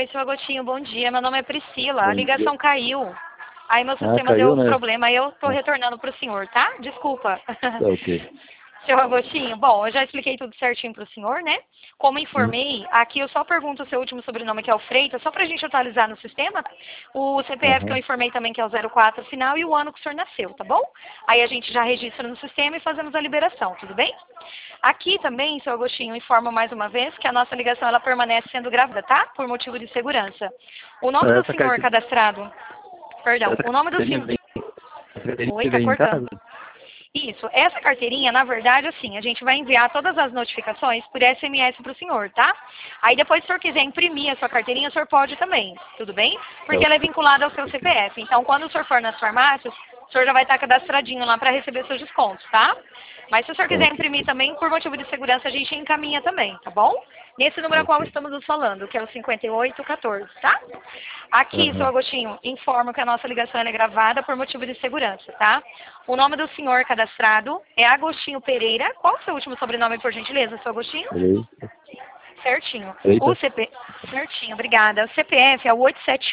Oi, seu Agostinho, bom dia. Meu nome é Priscila. A Bom dia. ligação caiu. Aí meu sistema Caiu, deu né? problema. Aí eu tô retornando pro senhor, tá? Desculpa. Tá ok. Seu Agostinho, bom, eu já expliquei tudo certinho pro senhor, né? Como Uhum. informei, aqui eu só pergunto o seu último sobrenome, que é o Freitas, só pra gente atualizar no sistema. O CPF que eu Aham. informei também, que é o 04 final, e o ano que o senhor nasceu, tá bom? Aí a gente já registra no sistema e fazemos a liberação, tudo bem? Aqui também, seu Agostinho, informa mais uma vez que a nossa ligação ela permanece sendo gravada, tá? Por motivo de segurança. O nome do Essa senhor cadastrado, perdão, o nome do carteirinha senhor... vem, essa carteirinha Oi, tá vem em cortando. casa? Isso, essa carteirinha, na verdade, assim, a gente vai enviar todas as notificações por SMS para o senhor, tá? Aí depois, se o senhor quiser imprimir a sua carteirinha, o senhor pode também, tudo bem? Tá Porque ela é vinculada ao seu ok. CPF. Então, quando o senhor for nas farmácias, o senhor já vai estar cadastradinho lá para receber seus descontos, tá? Mas se o senhor Tá quiser ok. imprimir também, por motivo de segurança, a gente encaminha também, tá bom? Nesse Tá número a qual ok. estamos nos falando, que é o 5814, tá? Aqui, seu Aham. Agostinho, informo que a nossa ligação é gravada por motivo de segurança, tá? O nome do senhor cadastrado é Agostinho Pereira. Qual o seu último sobrenome, por gentileza, seu Agostinho? Peraí. Certinho. O Freitas? CP... Certinho, obrigada. O CPF é o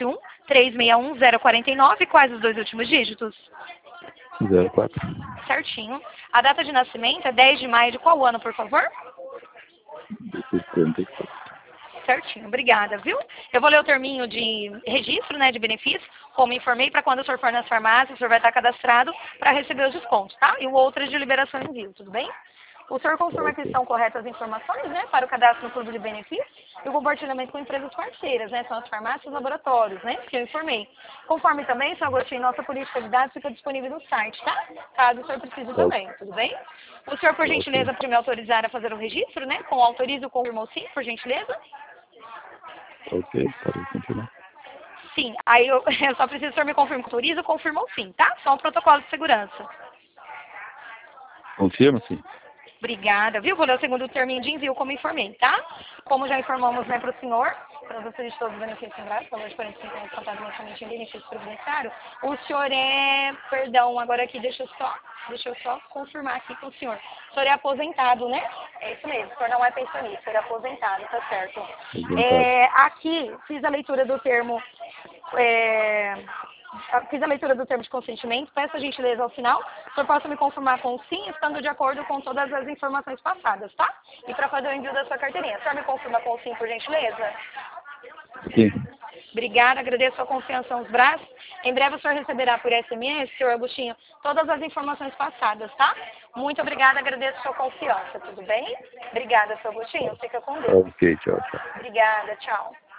871-361-049. Quais os dois últimos dígitos? 04. Certinho. A data de nascimento é 10 de maio de qual ano, por favor? De 74. Certinho, obrigada, viu? Eu vou ler o terminho de registro, né, de benefício, como informei, para quando o senhor for nas farmácias, o senhor vai estar cadastrado para receber os descontos, tá? E o outro é de liberação em envio, tudo bem? O senhor Tá confirma que ok. estão corretas as informações, né, para o cadastro no clube de benefícios e o compartilhamento com empresas parceiras, né, são as farmácias e os laboratórios, né, que eu informei. Conforme também, senhor Agostinho, nossa política de dados fica disponível no site, tá? Caso o senhor precise Tá, também, tudo bem? O senhor, por tá ok. gentileza, pode me autorizar a fazer o registro, né, com autorizo ou confirmou sim, por gentileza? Tá ok. Pode continuar. Sim, aí eu só preciso que o senhor me confirme que autoriza ou confirma o sim, tá? Só um protocolo de segurança. Confirma, sim. Obrigada, viu? Vou ler o segundo termo de envio, como informei, tá? Como já informamos, né, para o senhor, para você de todos os benefícios lembrados, valor de 45 reais contado mensalmente em benefício previdenciário, o senhor é, perdão, agora aqui, deixa eu só confirmar aqui com o senhor. O senhor é aposentado, né? É isso mesmo, o senhor não é pensionista, o senhor é aposentado, tá certo. Apresentado. Aqui, fiz a leitura do termo, fiz a leitura do termo de consentimento, peço a gentileza ao final, o senhor possa me confirmar com o sim, estando de acordo com todas as informações passadas, tá? E para fazer o envio da sua carteirinha, o senhor me confirma com o sim, por gentileza? Sim. Obrigada, agradeço a confiança aos braços. Em breve o senhor receberá por SMS, senhor Agostinho, todas as informações passadas, tá? Muito obrigada, agradeço a sua confiança, tudo bem? Obrigada, senhor Agostinho, fica com Tá Deus. ok. Tchau, tchau. Obrigada, tchau.